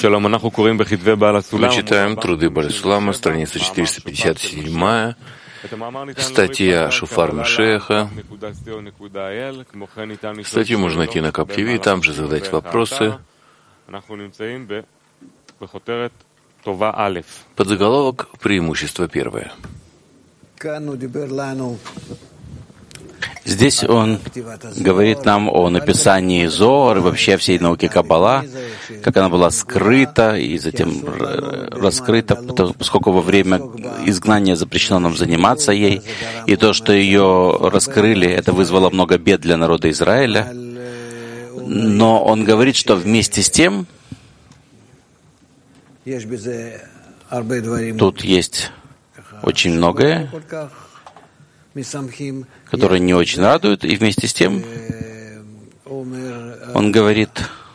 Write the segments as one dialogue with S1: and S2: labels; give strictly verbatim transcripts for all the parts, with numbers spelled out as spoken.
S1: Мы читаем труды Бааль Сулама, страница четыреста пятьдесят семь, статья Шофар Машеха. Статью можно найти на Кап ти ви, там же задать вопросы. Подзаголовок «Преимущество первое».
S2: Здесь он говорит нам о написании Зоар и вообще всей науки Каббала, как она была скрыта и затем раскрыта, поскольку во время изгнания запрещено нам заниматься ей, и то, что ее раскрыли, это вызвало много бед для народа Израиля. Но он говорит, что вместе с тем тут есть очень многое, которые не очень радуют, и вместе с тем он говорит,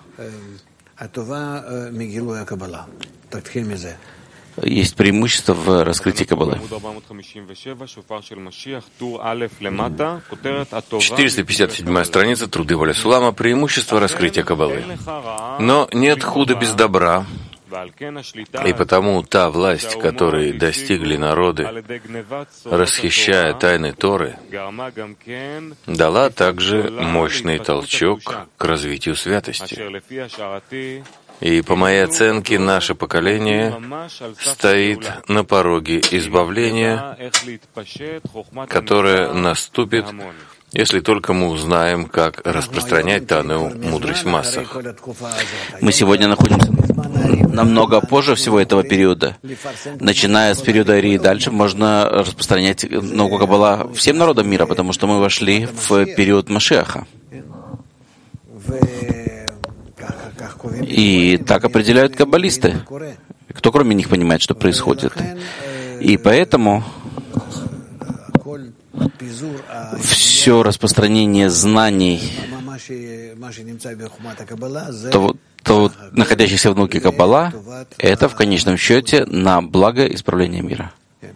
S2: есть преимущество в раскрытии Каббалы.
S1: четыреста пятьдесят седьмая страница, труды Бааль Сулама, преимущество раскрытия Каббалы. Но нет худа без добра, и потому та власть, которой достигли народы, расхищая тайны Торы, дала также мощный толчок к развитию святости. И по моей оценке, наше поколение стоит на пороге избавления, которое наступит, если только мы узнаем, как распространять данную мудрость в массах.
S2: Мы сегодня находимся намного позже всего этого периода. Начиная с периода Арии и дальше можно распространять науку Каббала всем народам мира, потому что мы вошли в период Машиаха. И так определяют каббалисты. Кто кроме них понимает, что происходит? И поэтому все распространение знаний, то, то, находящихся в науке Каббала, это в конечном счете на благо исправления мира.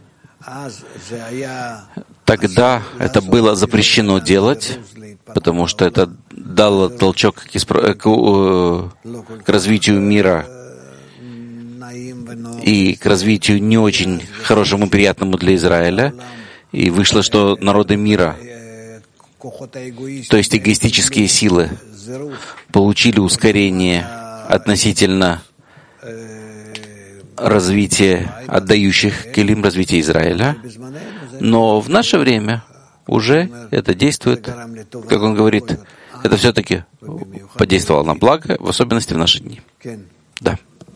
S2: Тогда это было запрещено делать, потому что это дало толчок к, исправ... к, к развитию мира и к развитию не очень хорошему и приятному для Израиля. И вышло, что народы мира, то есть эгоистические силы, получили ускорение относительно развития отдающих келим, развития Израиля. Но в наше время уже это действует, как он говорит, это все-таки подействовало на благо, в особенности в наши дни. Да.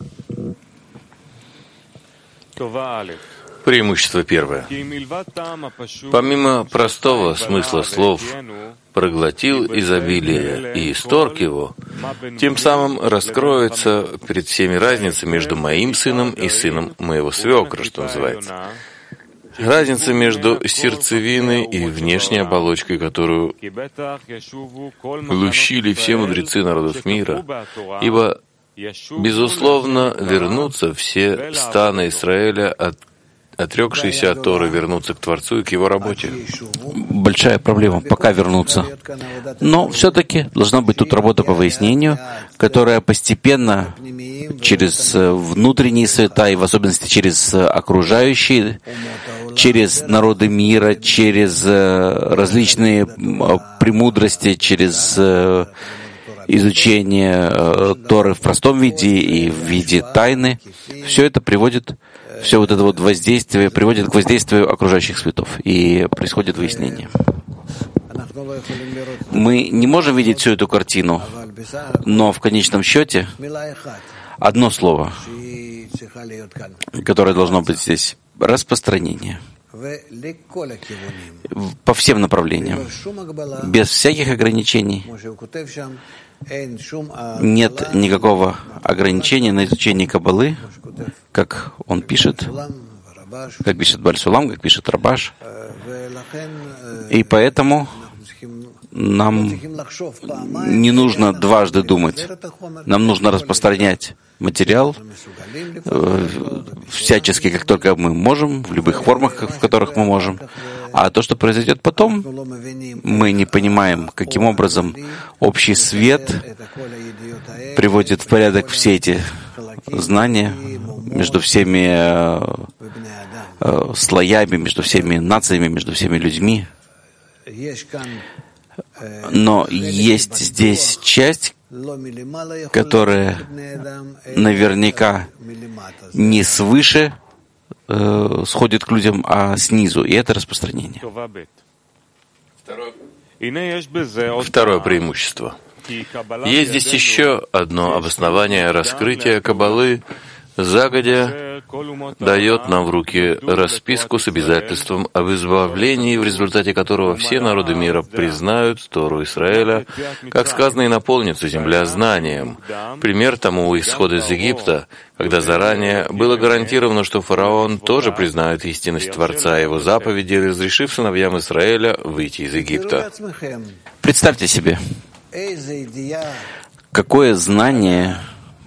S1: Преимущество первое. Помимо простого смысла слов «проглотил изобилие и исторг его», тем самым раскроется перед всеми разница между моим сыном и сыном моего свекра, что называется. Разница между сердцевиной и внешней оболочкой, которую лущили все мудрецы народов мира, ибо, безусловно, вернутся все станы Израиля от отрекшиеся от Торы, вернуться к Творцу и к Его работе.
S2: Большая проблема, пока вернуться. Но все-таки должна быть тут работа по выяснению, которая постепенно через внутренние света, и в особенности через окружающие, через народы мира, через различные премудрости, через изучение Торы в простом виде и в виде тайны, все это приводит Все вот это вот воздействие приводит к воздействию окружающих светов, и происходит выяснение. Мы не можем видеть всю эту картину, но в конечном счете одно слово, которое должно быть здесь — распространение по всем направлениям, без всяких ограничений. Нет никакого ограничения на изучение Каббалы, как он пишет, как пишет Бааль Сулам, как пишет Рабаш. И поэтому нам не нужно дважды думать. Нам нужно распространять материал всячески, как только мы можем, в любых формах, в которых мы можем. А то, что произойдет потом, мы не понимаем, каким образом общий свет приводит в порядок все эти знание между всеми слоями, между всеми нациями, между всеми людьми. Но есть здесь часть, которая наверняка не свыше э, сходит к людям, а снизу, и это распространение.
S1: Второе преимущество. Есть здесь еще одно обоснование раскрытия Каббалы. Загодя дает нам в руки расписку с обязательством об избавлении, в результате которого все народы мира признают Тору Израиля, как сказано, и наполнится земля знанием. Пример тому исход из Египта, когда заранее было гарантировано, что фараон тоже признает истинность Творца и его заповеди, разрешив сыновьям Израиля выйти из Египта.
S2: Представьте себе, какое знание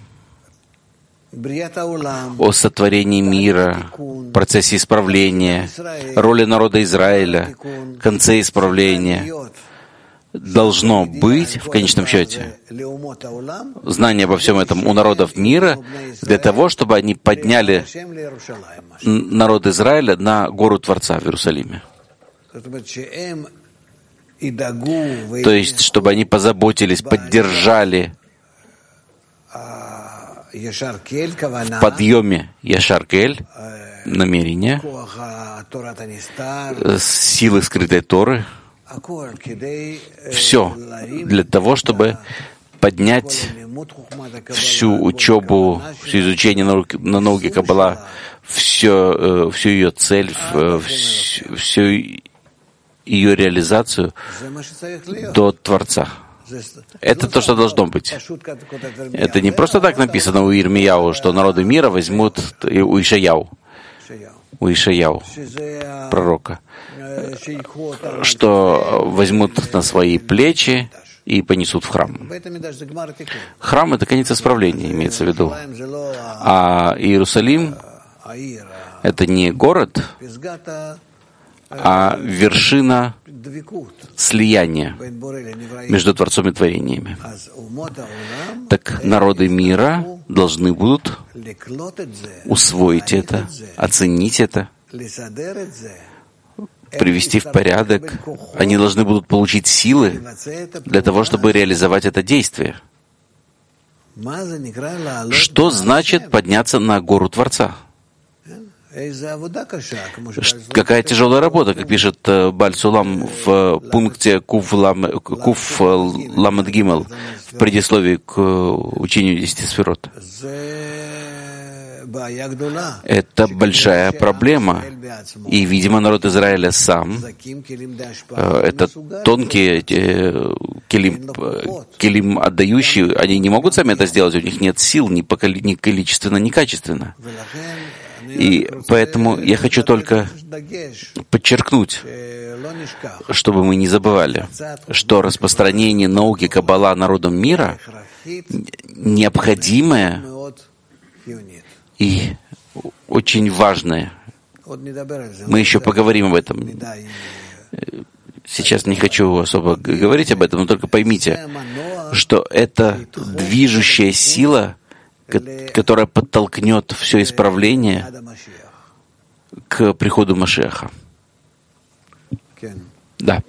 S2: о сотворении мира, процессе исправления, роли народа Израиля, конце исправления должно быть, в конечном счете, знание обо всем этом у народов мира для того, чтобы они подняли народ Израиля на гору Творца в Иерусалиме. То есть, чтобы они позаботились, поддержали в подъеме Яшар-Кель, намерения, силы скрытой Торы, все для того, чтобы поднять всю учебу, все изучение науки, на науке Каббала, все, всю ее цель, всю, всю ее реализацию до Творца. Это то, что должно быть. Это не просто так написано у Ирмияу, что народы мира возьмут у Ишаяу, у Ишаяу, пророка, что возьмут на свои плечи и понесут в храм. Храм — это конец исправления, имеется в виду. А Иерусалим — это не город, а вершина слияния между Творцом и творениями. Так народы мира должны будут усвоить это, оценить это, привести в порядок. Они должны будут получить силы для того, чтобы реализовать это действие. Что значит подняться на гору Творца? Какая тяжелая работа, как пишет Бааль Сулам в пункте Куф Ламед Гимел в предисловии к учению десяти сферот. Это большая проблема. И, видимо, народ Израиля сам, это тонкие келим, келим отдающие, они не могут сами это сделать, у них нет сил ни, ни количественно, ни качественно. И поэтому я хочу только подчеркнуть, чтобы мы не забывали, что распространение науки Каббала народам мира необходимое и очень важное. Мы еще поговорим об этом. Сейчас не хочу особо говорить об этом, но только поймите, что это движущая сила, которая подтолкнет все исправление к приходу Машиаха. Да.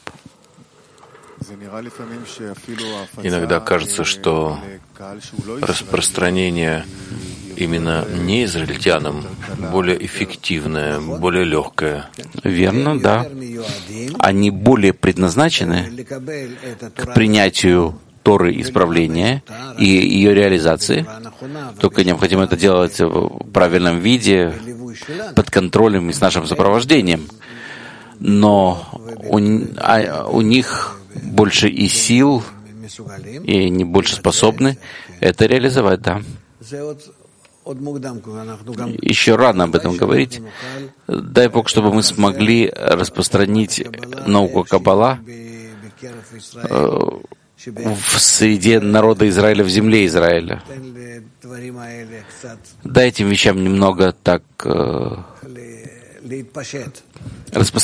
S1: Иногда кажется, что распространение именно не израильтянам более эффективное, более легкое.
S2: Верно, да. Они более предназначены к принятию Торы исправления и ее реализации. Только необходимо это делать в правильном виде, под контролем и с нашим сопровождением. Но у, а, у них больше и сил, и они больше способны это реализовать, да. Еще рано об этом говорить. Дай Бог, чтобы мы смогли распространить науку Каббала в среде народа Израиля, в земле Израиля. Дай этим вещам немного так э,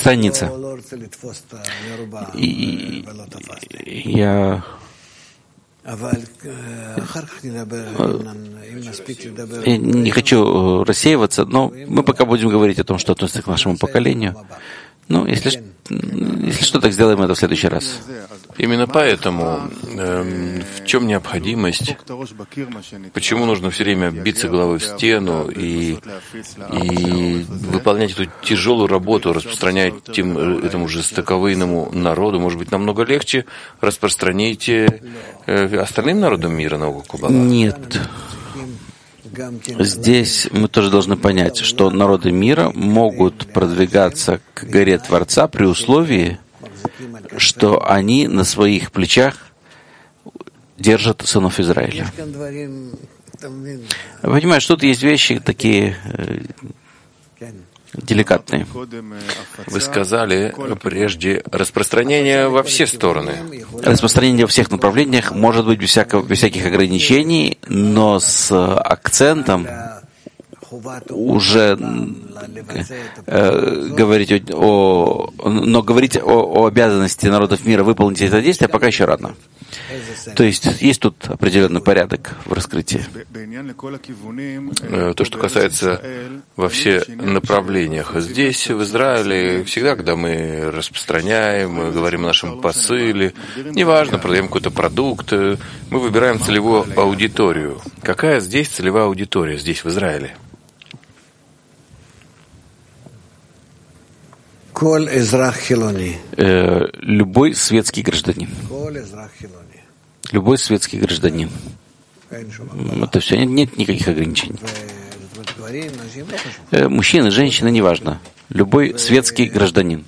S2: распространиться. И я Я не хочу рассеиваться, но мы пока будем говорить о том, что относится к нашему поколению. Ну, если, если что, так сделаем это в следующий раз.
S1: Именно поэтому э, в чем необходимость, почему нужно все время биться головой в стену и, и выполнять эту тяжелую работу, распространять тем, этому жестоковыйному народу, может быть, намного легче распространить э, остальным народам мира науку Каббала?
S2: Нет. Здесь мы тоже должны понять, что народы мира могут продвигаться к горе Творца при условии, что они на своих плечах держат сынов Израиля. Понимаешь, тут есть вещи такие э, деликатные.
S1: Вы сказали прежде распространение во все стороны.
S2: Распространение во всех направлениях может быть без, всякого, без всяких ограничений, но с акцентом уже э, говорить о, но говорить о, о обязанности народов мира выполнить это действие пока еще рано. То есть есть тут определенный порядок в раскрытии.
S1: То, что касается во все направлениях. Здесь, в Израиле, всегда, когда мы распространяем, мы говорим о нашем посыле, неважно, продаем какой-то продукт, мы выбираем целевую аудиторию. Какая здесь целевая аудитория, здесь, в Израиле?
S2: Э, любой светский гражданин. Любой светский гражданин. Это все, нет, нет никаких ограничений. Э, мужчины, женщины, неважно. Любой светский гражданин.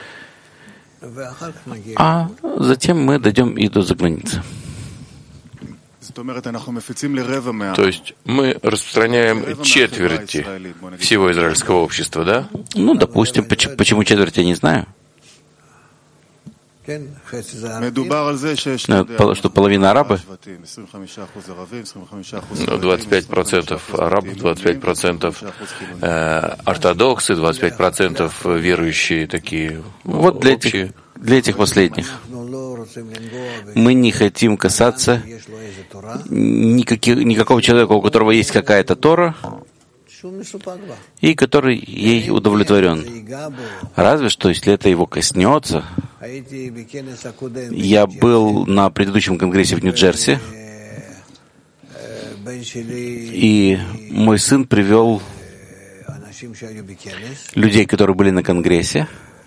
S2: А затем мы дойдем и до заграницы.
S1: То есть мы распространяем четверти всего израильского общества, да?
S2: Ну, допустим, почему, почему четверть, я не знаю. Что половина арабы?
S1: Ну, двадцать пять процентов арабов, двадцать пять процентов э, ортодоксы, двадцать пять процентов верующие такие.
S2: Вот для этих, для этих последних. Мы не хотим касаться никаких, никакого человека, у которого есть какая-то Тора, и который ей удовлетворен. Разве что, если это его коснется. Я был на предыдущем конгрессе в Нью-Джерси, и мой сын привел людей, которые были на конгрессе.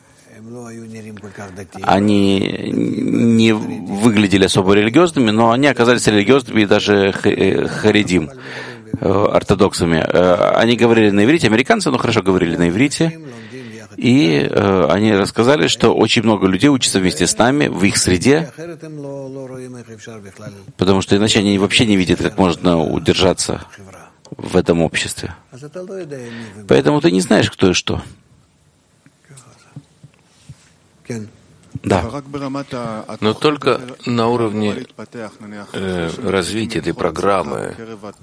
S2: Они не выглядели особо религиозными, но они оказались религиозными и даже харидим, ортодоксами. Они говорили на иврите, американцы, но хорошо говорили на иврите. И э, они рассказали, что очень много людей учатся вместе с нами в их среде, потому что иначе они вообще не видят, как можно удержаться в этом обществе. Поэтому ты не знаешь, кто и что. Да.
S1: Но только на уровне э, развития этой программы,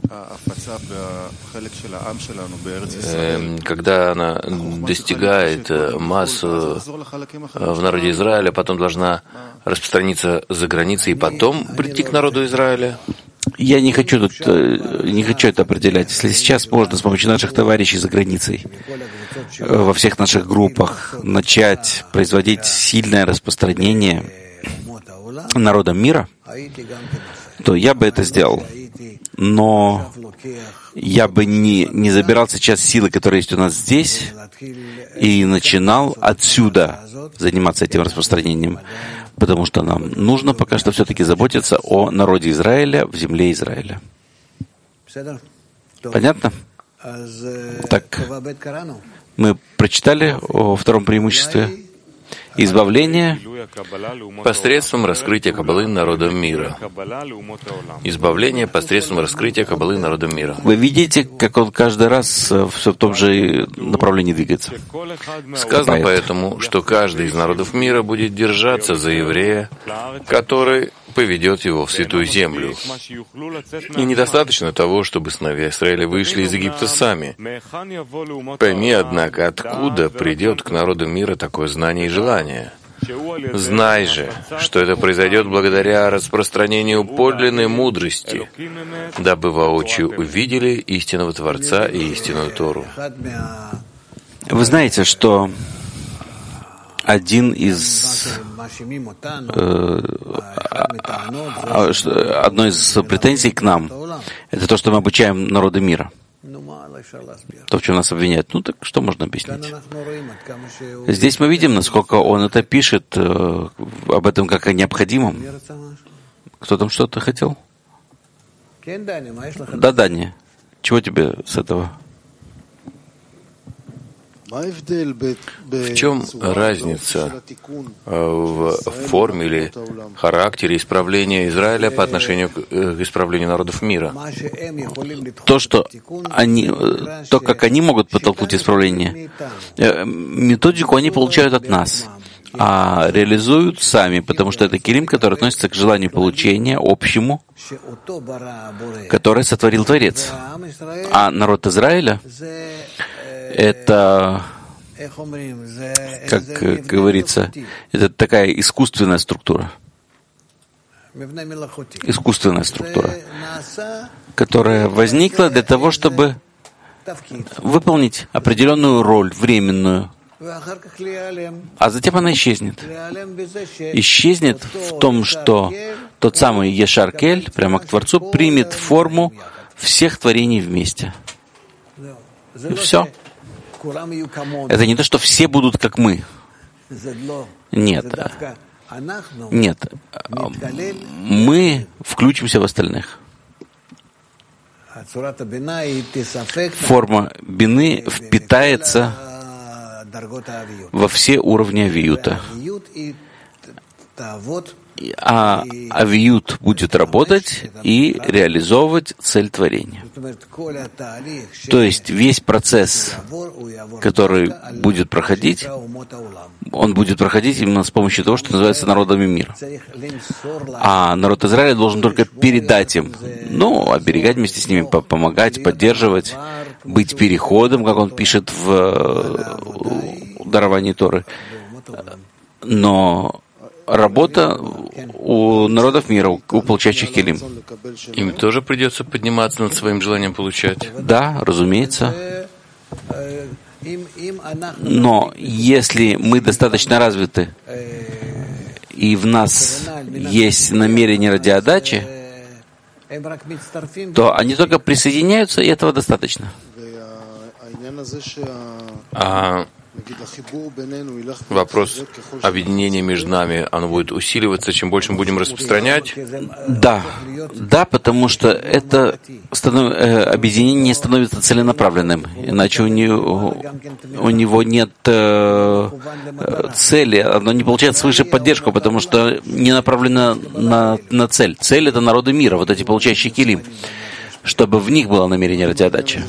S1: э, когда она достигает массу в народе Израиля, потом должна распространиться за границей и потом прийти к народу Израиля.
S2: Я не хочу тут, не хочу это определять. Если сейчас можно с помощью наших товарищей за границей, во всех наших группах, начать производить сильное распространение народам мира, то я бы это сделал. Но я бы не, не забирал сейчас силы, которые есть у нас здесь, и начинал отсюда заниматься этим распространением. Потому что нам нужно пока что все-таки заботиться о народе Израиля в земле Израиля. Понятно? Так, мы прочитали о втором преимуществе. Избавление
S1: посредством раскрытия Каббалы народам мира. Избавление посредством раскрытия Каббалы народам мира.
S2: Вы видите, как он каждый раз все в том же направлении двигается.
S1: Сказано поэтому, что каждый из народов мира будет держаться за еврея, который поведет его в святую землю. И недостаточно того, чтобы сыновья Израиля вышли из Египта сами. Пойми, однако, откуда придет к народу мира такое знание и желание. Знай же, что это произойдет благодаря распространению подлинной мудрости, дабы воочию увидели истинного Творца и истинную Тору.
S2: Вы знаете, что один из э, одной из претензий к нам — это то, что мы обучаем народы мира. То, в чем нас обвиняют. Ну так что можно объяснить? Здесь мы видим, насколько он это пишет, э, об этом как о необходимом. Кто там что-то хотел? Да, Дани. Чего тебе с этого?
S1: В чем разница в форме или характере исправления Израиля по отношению к исправлению народов мира?
S2: То, что они, то, как они могут подтолкнуть исправление, методику они получают от нас, а реализуют сами, потому что это килим, который относится к желанию получения общему, которое сотворил Творец. А народ Израиля — это, как говорится, это такая искусственная структура. Искусственная структура, которая возникла для того, чтобы выполнить определенную роль, временную, а затем она исчезнет. Исчезнет в том, что тот самый Ешар Кель, прямо к Творцу, примет форму всех творений вместе. И все. Это не то, что все будут как мы. Нет. Нет. Мы включимся в остальных. Форма бины впитается во все уровни авиюта. А авиют будет работать и реализовывать цель творения. То есть весь процесс, который будет проходить, он будет проходить именно с помощью того, что называется народами мира. А народ Израиля должен только передать им, ну, оберегать вместе с ними, помогать, поддерживать, быть переходом, как он пишет в даровании Торы. Но работа у народов мира, у получающих килим.
S1: Им тоже придется подниматься над своим желанием получать?
S2: Да, разумеется. Но если мы достаточно развиты, и в нас есть намерение ради отдачи, то они только присоединяются, и этого достаточно.
S1: А вопрос объединения между нами, оно будет усиливаться, чем больше мы будем распространять?
S2: Да, да, потому что это станов... объединение становится целенаправленным, иначе у него, у него нет э, цели, оно не получает свыше поддержку, потому что не направлено на, на цель. Цель — это народы мира, вот эти получающие килим, чтобы в них было намерение ради отдачи.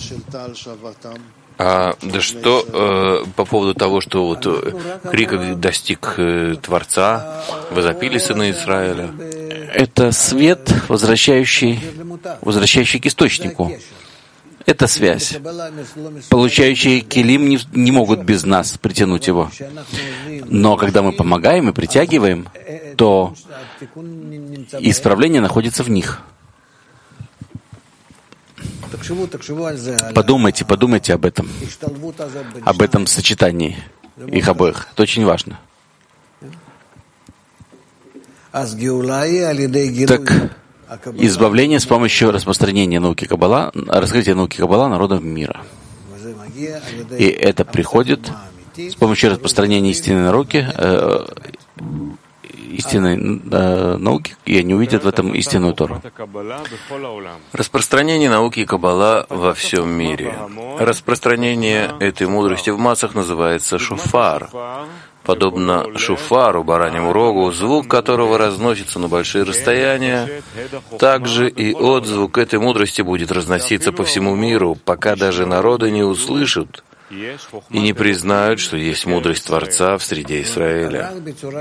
S1: А, да что э, по поводу того, что вот крик достиг э, Творца, возопили сыны Израиля?
S2: Это свет, возвращающий, возвращающий к источнику. Это связь. Получающие килим не, не могут без нас притянуть его. Но когда мы помогаем и притягиваем, то исправление находится в них. Подумайте, подумайте об этом, об этом сочетании их обоих. Это очень важно. Так, избавление с помощью распространения науки Каббала, раскрытия науки Каббала народам мира. И это приходит с помощью распространения истинной науки, э, истинной э, науки, и они увидят в этом истинную Тору.
S1: Распространение науки Каббала во всем мире. Распространение этой мудрости в массах называется шофар. Подобно шофару, бараньему рогу, звук которого разносится на большие расстояния, также и отзвук этой мудрости будет разноситься по всему миру, пока даже народы не услышат и не признают, что есть мудрость Творца в среде Израиля.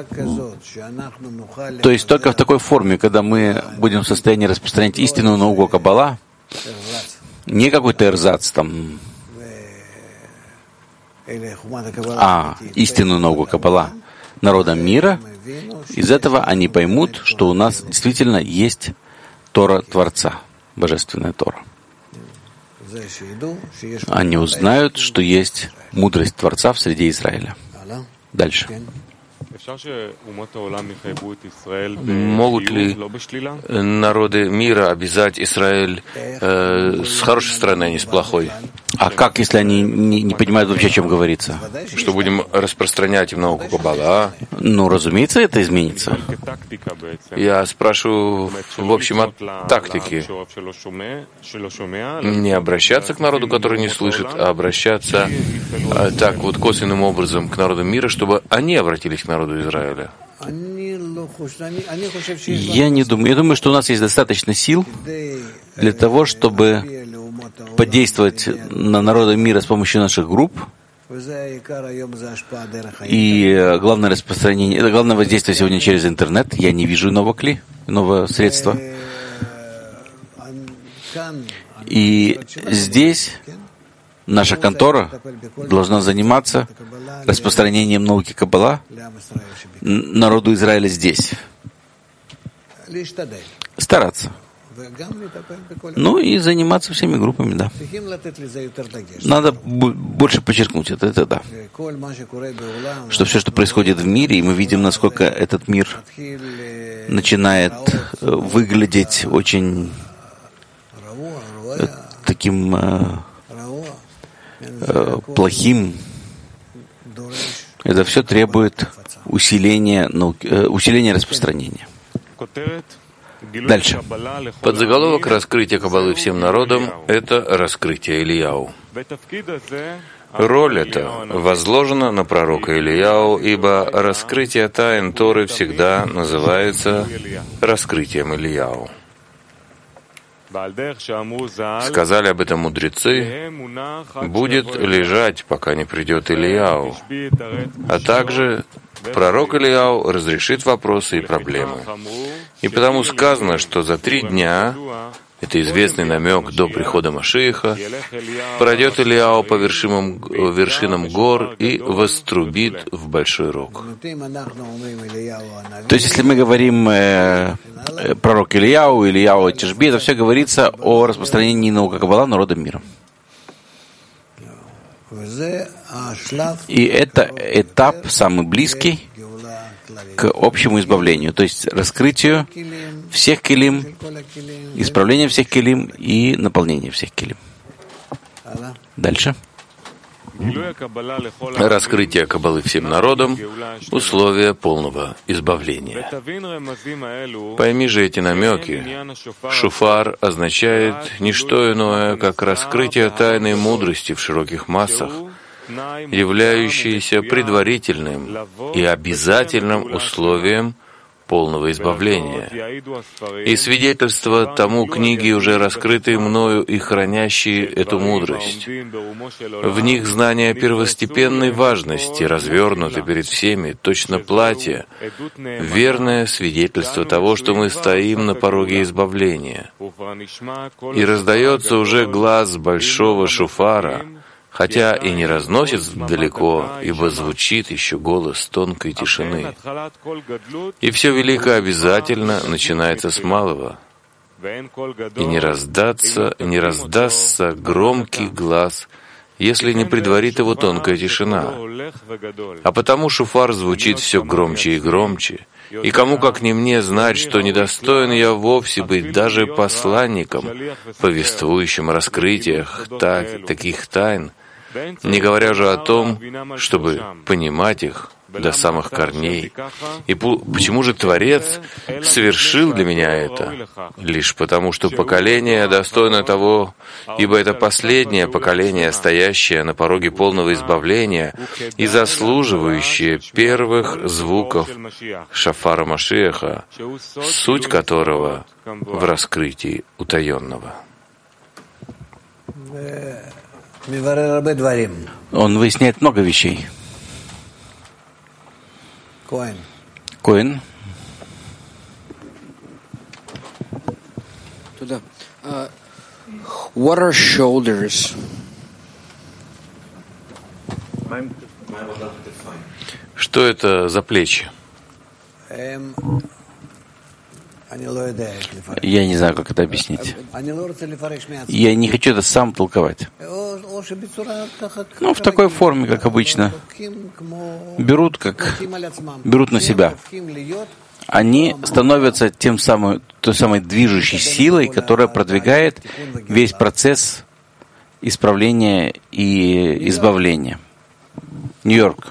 S2: То есть только в такой форме, когда мы будем в состоянии распространять истинную науку Каббала, не какой-то эрзац там, а истинную науку Каббала, народам мира, из этого они поймут, что у нас действительно есть Тора Творца, Божественная Тора. Они узнают, что есть мудрость Творца в среде Израиля. Дальше.
S1: Могут ли народы мира обязать Израиль э, с хорошей стороны, а не с плохой?
S2: А как, если они не, не понимают вообще, о чем говорится?
S1: Что будем распространять им науку Каббала?
S2: Ну, разумеется, это изменится.
S1: Я спрашиваю, в общем, о тактике. Не обращаться к народу, который не слышит, а обращаться а, так вот косвенным образом к народу мира, чтобы они обратились к народу Израиля.
S2: Я не думаю. Я думаю, что у нас есть достаточно сил для того, чтобы подействовать на народы мира с помощью наших групп. И главное распространение, это главное воздействие сегодня через интернет. Я не вижу нового кли, нового средства. И здесь наша контора должна заниматься распространением науки Каббала народу Израиля здесь. Стараться. Ну и заниматься всеми группами, да. Надо больше подчеркнуть это, это да. Что все, что происходит в мире, и мы видим, насколько этот мир начинает выглядеть очень таким э, э, плохим. Это все требует усиления, науки, э, усиления распространения. Дальше.
S1: Подзаголовок «Раскрытие Каббалы всем народам» — это раскрытие Ильяу. Роль эта возложена на пророка Ильяу, ибо раскрытие тайн Торы всегда называется раскрытием Ильяу. Сказали об этом мудрецы, будет лежать, пока не придет Ильяу, а также пророк Ильяу разрешит вопросы и проблемы. И потому сказано, что за три дня, это известный намек до прихода Машиаха, пройдет Ильяу по вершинам, вершинам гор и вострубит в большой рог.
S2: То есть, если мы говорим э, э, пророк Ильяу, Ильяу Тишби, это все говорится о распространении науки Каббала народам мира. И это этап самый близкий к общему избавлению, то есть раскрытию всех келим, исправлению всех келим и наполнению всех келим. Дальше.
S1: Раскрытие Каббалы всем народам — условие полного избавления. Пойми же эти намеки. Шуфар означает не что иное, как раскрытие тайной мудрости в широких массах, являющиеся предварительным и обязательным условием полного избавления. И свидетельство тому книги, уже раскрытые мною и хранящие эту мудрость. В них знания первостепенной важности развернуты перед всеми, точно платье, верное свидетельство того, что мы стоим на пороге избавления. И раздается уже глас большого шуфара, хотя и не разносится далеко, ибо звучит еще голос тонкой тишины. И все великое обязательно начинается с малого, и не раздаться, не раздастся громкий глас, если не предварит его тонкая тишина. А потому шуфар звучит все громче и громче, и кому, как не мне, знать, что недостоин я вовсе быть даже посланником, повествующим о раскрытиях так, таких тайн, не говоря же о том, чтобы понимать их до самых корней. И почему же Творец совершил для меня это? Лишь потому, что поколение достойно того, ибо это последнее поколение, стоящее на пороге полного избавления и заслуживающее первых звуков шафара Машиаха, суть которого в раскрытии утаенного.
S2: Он выясняет много вещей. Коэн.
S3: Uh, what are shoulders?
S1: Что это за плечи?
S2: Я не знаю, как это объяснить. Я не хочу это сам толковать. Ну, в такой форме, как обычно. Берут, как берут на себя. Они становятся тем самым, той самой движущей силой, которая продвигает весь процесс исправления и избавления. Нью-Йорк.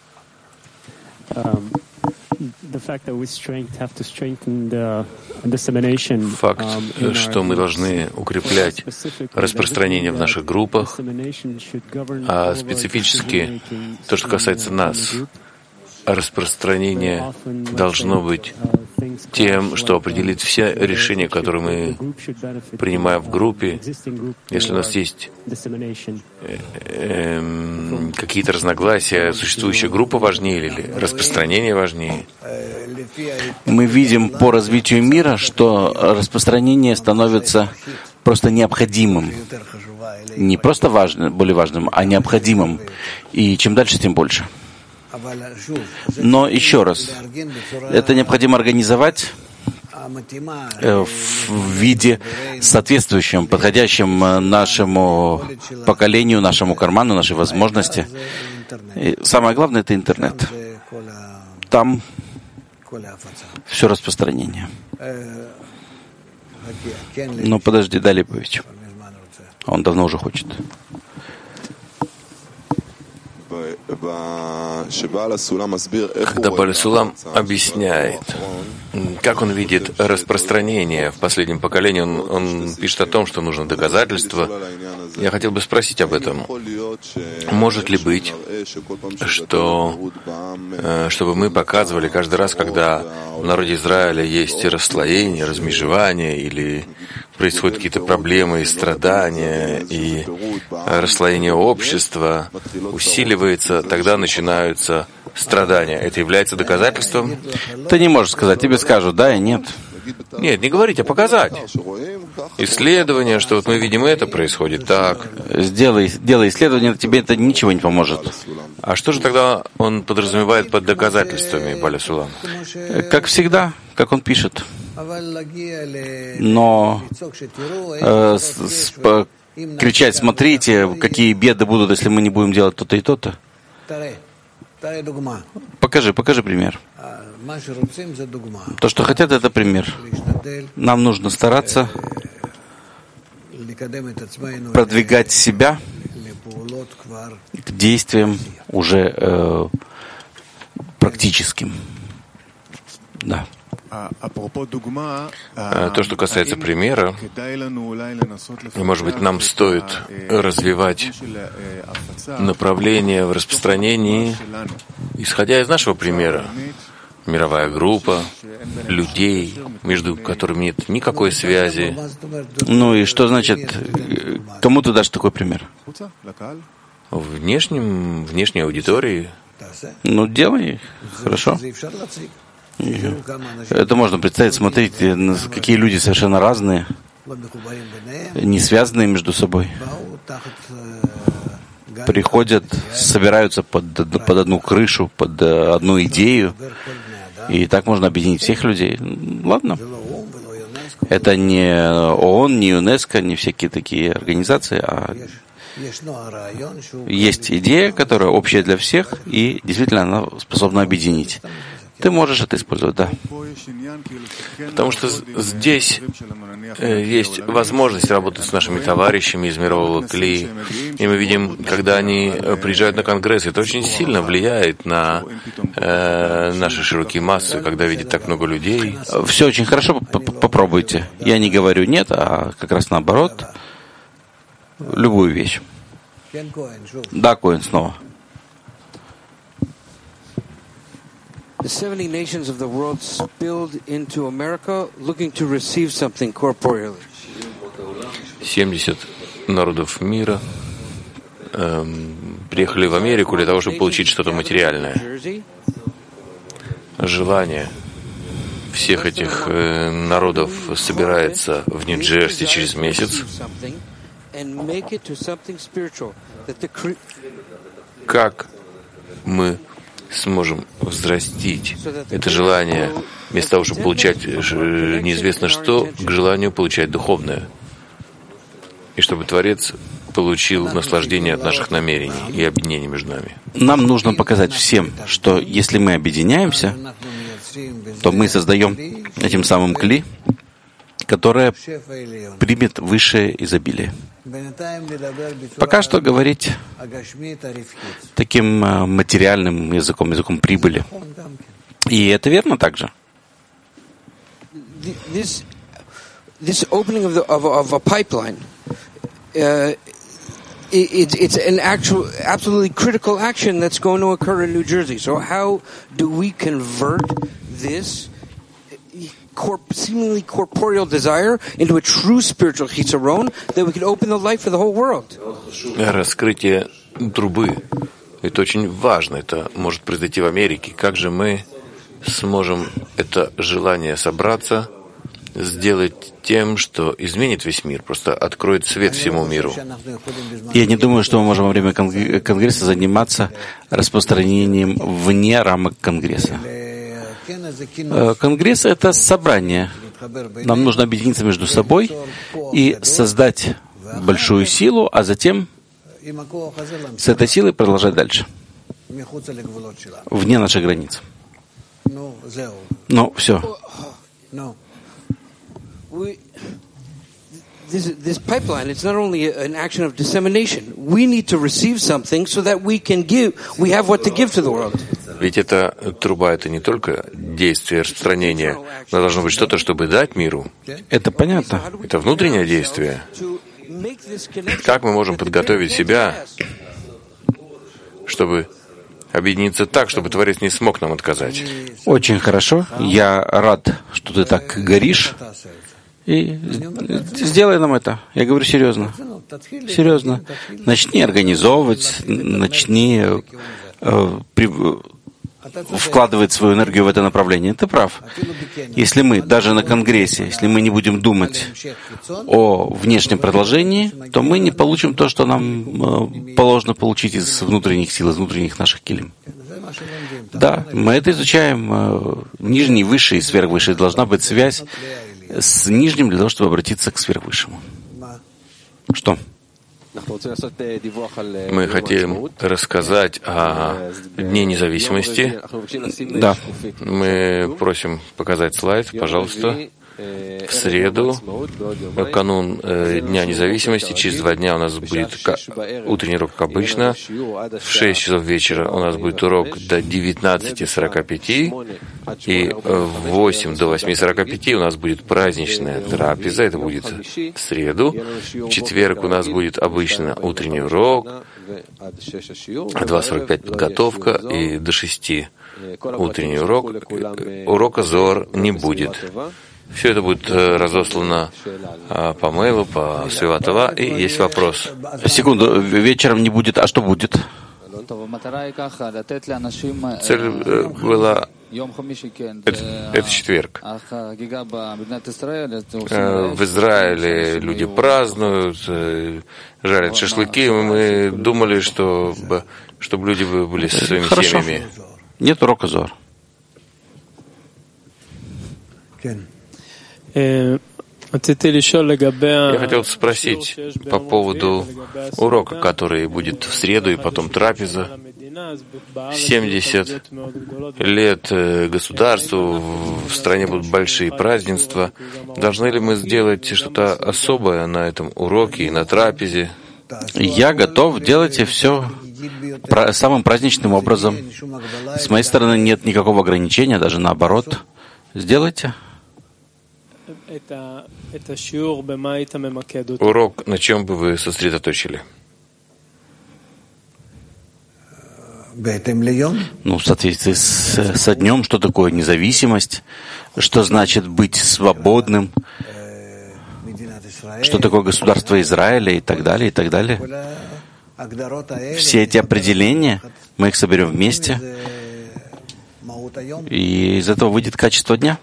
S1: Факт, что мы должны укреплять распространение в наших группах, а специфически то, что касается нас, распространение должно быть тем, что определит все решения, которые мы принимаем в группе. Если у нас есть э, э, какие-то разногласия, существующая группа важнее или распространение важнее?
S2: Мы видим по развитию мира, что распространение становится просто необходимым. Не просто важным, более важным, а необходимым. И чем дальше, тем больше. Но еще раз, это необходимо организовать в виде соответствующем, подходящем нашему поколению, нашему карману, нашей возможности. И самое главное — это интернет. Там все распространение. Но подожди, дай Липович. Он давно уже хочет.
S1: Когда Бааль Сулам объясняет, как он видит распространение в последнем поколении, он, он пишет о том, что нужно доказательства. Я хотел бы спросить об этом. Может ли быть, что, чтобы мы показывали каждый раз, когда в народе Израиля есть расслоение, размежевание или происходят какие-то проблемы и страдания, и расслоение общества усиливается, тогда начинаются страдания. Это является доказательством?
S2: Ты не можешь сказать, тебе скажут да и нет.
S1: Нет, не говорить, а показать. Исследование, что вот мы видим, это происходит так.
S2: Сделай, делай исследование, тебе это ничего не поможет.
S1: А что же тогда он подразумевает под доказательствами, Бааль Сулам?
S2: Как всегда, как он пишет. Но э, с, с, по, кричать, смотрите, какие беды будут, если мы не будем делать то-то и то-то. Покажи, покажи пример. То, что хотят, это пример. Нам нужно стараться продвигать себя к действиям уже э, практическим. Да.
S1: То, что касается примера, может быть, нам стоит развивать направление в распространении, исходя из нашего примера. Мировая группа, людей, между которыми нет никакой связи.
S2: Ну и что значит, кому ты дашь такой пример?
S1: Внешним, внешней аудитории.
S2: Ну, делай, хорошо. Это можно представить, смотрите, какие люди совершенно разные, не связанные между собой. Приходят, собираются под, под одну крышу, под одну идею, и так можно объединить всех людей. Ладно. Это не ООН, не ЮНЕСКО, не всякие такие организации, а есть идея, которая общая для всех, и действительно она способна объединить. Ты можешь это использовать, да.
S1: Потому что здесь э, есть возможность работать с нашими товарищами из мирового Кли. И мы видим, когда они приезжают на конгресс, это очень сильно влияет на э, наши широкие массы, когда видят так много людей.
S2: Все очень хорошо, попробуйте. Я не говорю нет, а как раз наоборот. Любую вещь. Да, Коэн, снова.
S3: The seventy nations of the world spilled into America looking to receive something corporeally.
S1: семьдесят народов мира эм, приехали в Америку для того, чтобы получить что-то материальное. Желание всех этих э, народов собирается в Нью-Джерси через месяц. Как мы сможем взрастить это желание, вместо того, чтобы получать неизвестно что, к желанию получать духовное. И чтобы Творец получил наслаждение от наших намерений и объединения между нами.
S2: Нам нужно показать всем, что если мы объединяемся, то мы создаем этим самым кли, которое примет высшее изобилие. Пока что говорить таким материальным языком, языком прибыли. И это верно также.
S3: This, this opening of, the, of, of a pipeline, uh, it, it's an actual, absolutely critical action that's going to occur in New Jersey. So how do we convert this corp- seemingly corporeal desire into a true spiritual chisaron that we can open the light for the whole world?
S1: Раскрытие трубы — это очень важно. Это может произойти в Америке. Как же мы сможем это желание собраться, сделать тем, что изменит весь мир, просто откроет свет всему миру?
S2: Я не думаю, что мы можем во время Конгресса заниматься распространением вне рамок Конгресса. Конгресс — это собрание. Нам нужно объединиться между собой и создать большую силу, а затем с этой силой продолжать дальше, вне наших границ. Ну, все.
S3: This, this pipeline, it's not only an action of dissemination. We need to receive something so that we can give, we have what to give to the world.
S1: Ведь эта труба — это не только действие распространения, но должно быть что-то, чтобы дать миру.
S2: Это понятно.
S1: Это внутреннее действие. Как мы можем подготовить себя, чтобы объединиться так, чтобы Творец не смог нам отказать?
S2: Очень хорошо. Я рад, что ты так горишь. И сделай нам это. Я говорю серьезно. Серьезно. Начни организовывать, начни э, при, вкладывать свою энергию в это направление. Ты прав. Если мы, даже на Конгрессе, если мы не будем думать о внешнем продолжении, то мы не получим то, что нам э, положено получить из внутренних сил, из внутренних наших килим. Да, мы это изучаем. Э, нижний, высший и сверхвысший. Должна быть связь с нижним для того, чтобы обратиться к сверхвысшему. Что?
S1: Мы хотим рассказать о Дне независимости.
S2: Да.
S1: Мы просим показать слайд, пожалуйста. В среду, канун э, Дня независимости, через два дня у нас будет утренний урок, как обычно. В шесть часов вечера у нас будет урок до девятнадцати сорока пяти. И в восемь до восьми сорока пяти у нас будет праздничная трапеза. Это будет в среду. В четверг у нас будет обычно утренний урок. В два сорок пять подготовка. И до шести утренний урок. Урока Зоар не будет. Все это будет разослано по мейлу, по Свиватова. И есть вопрос.
S2: Секунду, вечером не будет, а что будет?
S1: Цель была... Это, это четверг. В Израиле люди празднуют, жарят шашлыки. Мы думали, что, чтобы люди были со своими
S2: Хорошо.
S1: семьями.
S2: Нет урока Зоар.
S4: Я
S1: хотел спросить по поводу урока, который будет в среду и потом трапеза. семьдесят лет государству, в стране будут большие празднества. Должны ли мы сделать что-то особое на этом уроке и на трапезе?
S2: Я готов, делайте все самым праздничным образом. С моей стороны нет никакого ограничения, даже наоборот. Сделайте.
S1: Урок, на чем бы вы сосредоточили?
S2: Ну, в соответствии с, со днем, что такое независимость, что значит быть свободным, что такое государство Израиля и так далее, и так далее. Все эти определения, мы их соберем вместе, и из этого выйдет качество дня.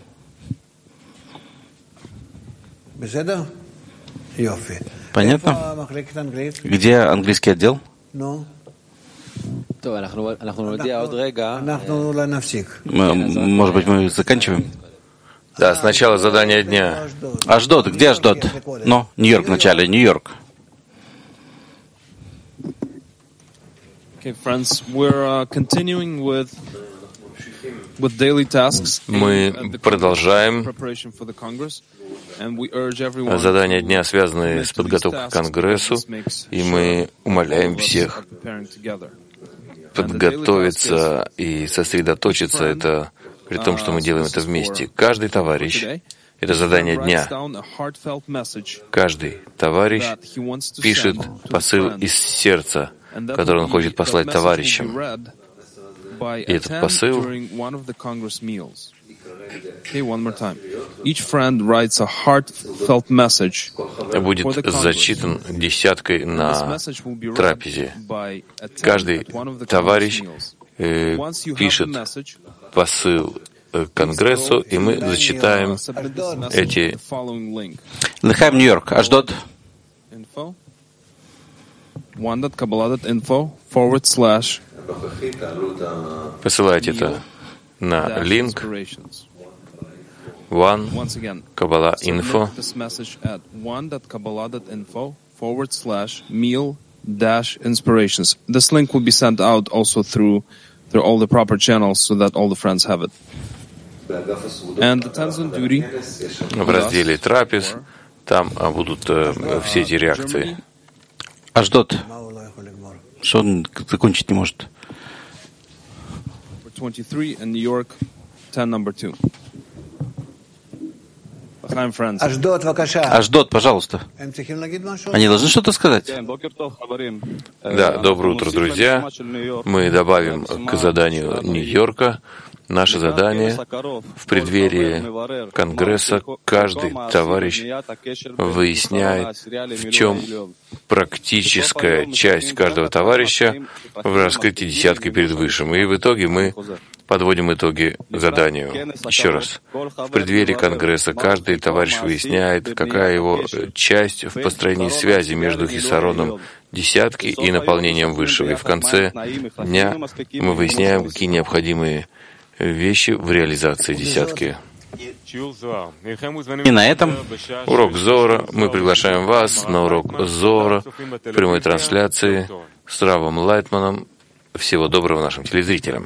S2: Понятно? Где английский отдел? Мы, может быть, мы заканчиваем?
S1: Да, сначала задание дня.
S2: Ашдод, где Ашдод? Ну, Нью-Йорк вначале, Нью-Йорк.
S4: Okay, friends, we're uh, continuing with with daily tasks.
S1: Мы продолжаем задания дня, связанные с подготовкой к Конгрессу, и мы умоляем всех подготовиться и сосредоточиться. Это при том, что мы делаем это вместе. Каждый товарищ — это задание дня. Каждый товарищ пишет посыл из сердца, который он хочет послать товарищам. И этот посыл будет зачитан десяткой на трапезе. Каждый товарищ э, пишет посыл к Конгрессу, и мы зачитаем эти...
S2: Лехайм, Нью-Йорк, Ашдод.
S4: one.kabbalah.info forward slash
S1: Посылайте это на линк one.kabbalah.info
S4: forward slash meal dash inspirations. This link will be sent out also through through all the proper channels so that all the friends have it. And the Tenzin duty
S1: в разделе «Трапез» там будут э, все эти реакции.
S2: Ашдод. Что он закончить не может?
S4: twenty-three and New York ten number two.
S2: Ашдод, пожалуйста. Они должны что-то сказать?
S1: Да, доброе утро, друзья. Мы добавим к заданию Нью-Йорка наше задание в преддверии Конгресса. Каждый товарищ выясняет, в чем практическая часть каждого товарища в раскрытии десятки перед Высшим. И в итоге мы подводим итоги заданию. Еще раз. В преддверии Конгресса каждый товарищ выясняет, какая его часть в построении связи между Хисароном десятки и наполнением Высшего. И в конце дня мы выясняем, какие необходимые вещи в реализации десятки.
S2: И на этом
S1: урок Зора. Мы приглашаем вас на урок Зора в прямой трансляции с Равом Лайтманом. Всего доброго нашим телезрителям.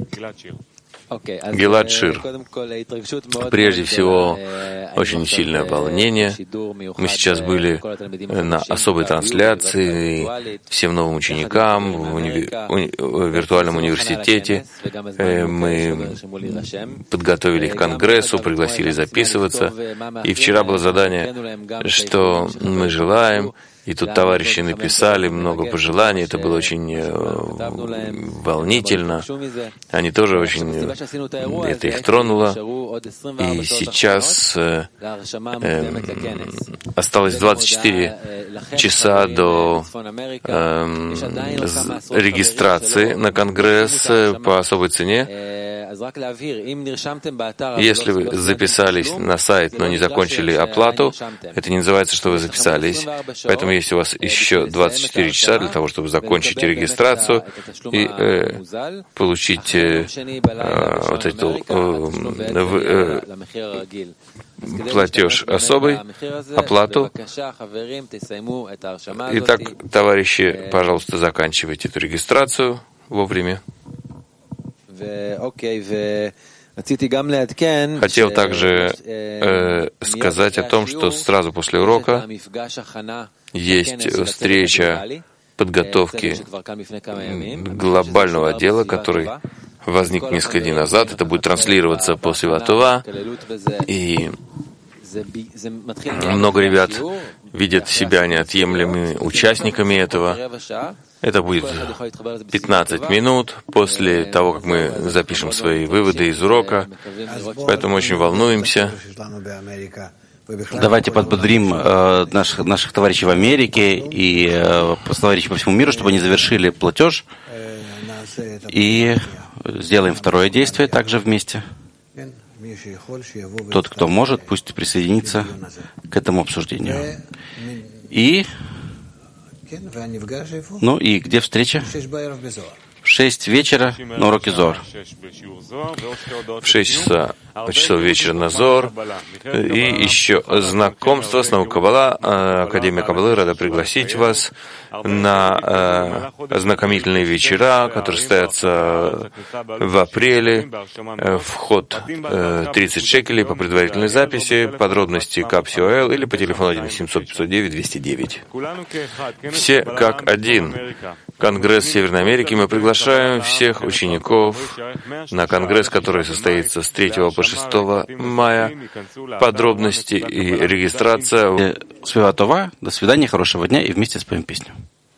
S1: Гилад Шир. Прежде всего, очень сильное волнение. Мы сейчас были на особой трансляции всем новым ученикам в, уни... уни... в виртуальном университете. Мы подготовили их к Конгрессу, пригласили записываться. И вчера было задание, что мы желаем. И тут товарищи написали много пожеланий, это было очень э, волнительно. Они тоже очень, э, это их тронуло. И сейчас э, э, осталось двадцать четыре часа до э, регистрации на Конгресс по особой цене. Если вы записались на сайт, но не закончили оплату, это не называется, что вы записались. Поэтому есть у вас еще двадцать четыре часа для того, чтобы закончить регистрацию и э, получить э, э, вот эту э, э, платеж особый, оплату. Итак, товарищи, пожалуйста, заканчивайте эту регистрацию вовремя. Хотел также э, сказать о том, что сразу после урока есть встреча подготовки глобального отдела, который возник несколько дней назад. Это будет транслироваться по Святова, и много ребят видят себя неотъемлемыми участниками этого. Это будет пятнадцать минут после того, как мы запишем свои выводы из урока, поэтому очень волнуемся.
S2: Давайте подбодрим э, наших, наших товарищей в Америке и э, товарищей по всему миру, чтобы они завершили платеж. И сделаем второе действие также вместе. Тот, кто может, пусть присоединится к этому обсуждению. И, ну и где встреча? В шесть вечера на уроке Зор.
S1: В шесть часа, часов вечера на Зор. И еще знакомство с наукой Каббала. Академия Каббалы рада пригласить вас на э, ознакомительные вечера, которые состоятся в апреле. Вход э, тридцать шекелей по предварительной записи. Подробности КАП-СИОЛ или по телефону один семьсот пятьсот девять двести девять. Все как один. Конгресс Северной Америки. Мы приглашаем всех учеников на конгресс, который состоится с третьего по шестого мая. Подробности и регистрация.
S2: Свива Това. До свидания, хорошего дня и вместе споем песню.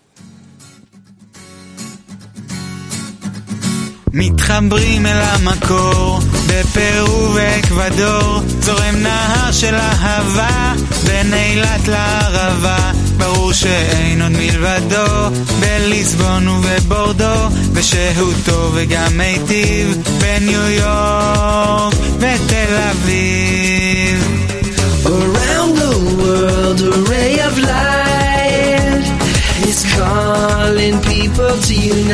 S5: מתחברים אל המקור, בפרו ואקוודור, זורם נהר של אהבה, בין אילת לערבה, ברור שאין עוד מלבדו, בליסבון ובבורדו, ושהותו וגם מיטיב, בניו יורק ותל אביב.
S6: Around the world, a ray of light is calling people to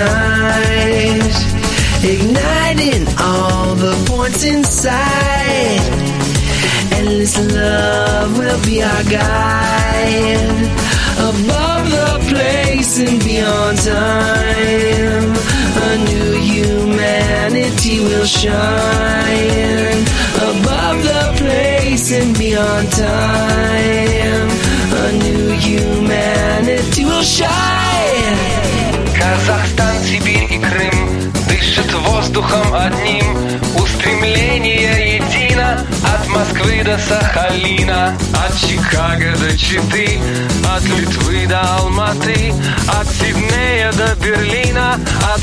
S6: unite, igniting all the points inside. Endless love will be our guide, above the place and beyond time. A new humanity will shine, above the place and beyond time. A new humanity will shine.
S7: Казахстан, Сибирь и Крым дышат воздухом одним. Устремление едино от Москвы до Сахалина, от Чикаго до Читы, от Литвы до Алматы, от Сиднея до Берлина, от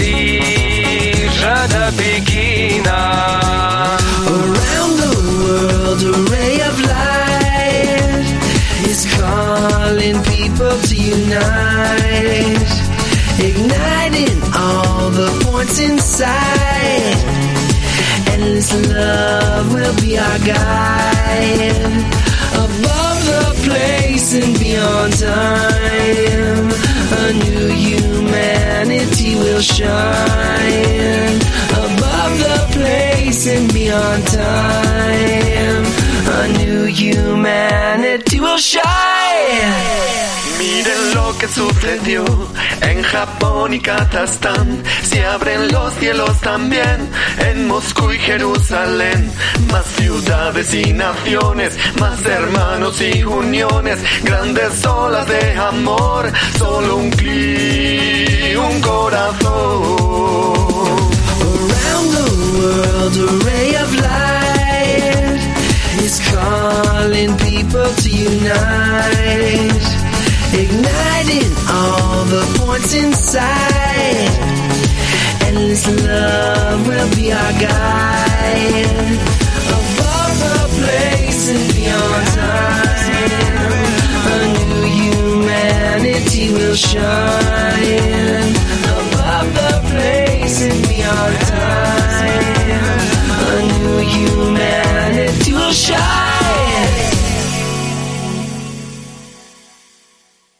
S7: Парижа до Пекина.
S6: Around the world, a ray of light is calling people to unite, igniting all the points inside. Endless love will be our guide, above the place and beyond time. A new humanity will shine, above the place and beyond time. A new humanity will shine.
S7: Miren lo que sucedió en Japón y Kazajstán. Se abren los cielos también en Moscú y Jerusalén. Más ciudades y naciones, más hermanos y uniones, grandes olas de amor, solo un clic, un corazón.
S6: Around the world, a ray of light is calling people to unite, igniting all the points inside. Endless love will be our guide, above the place and beyond time. A new humanity will shine, above the place and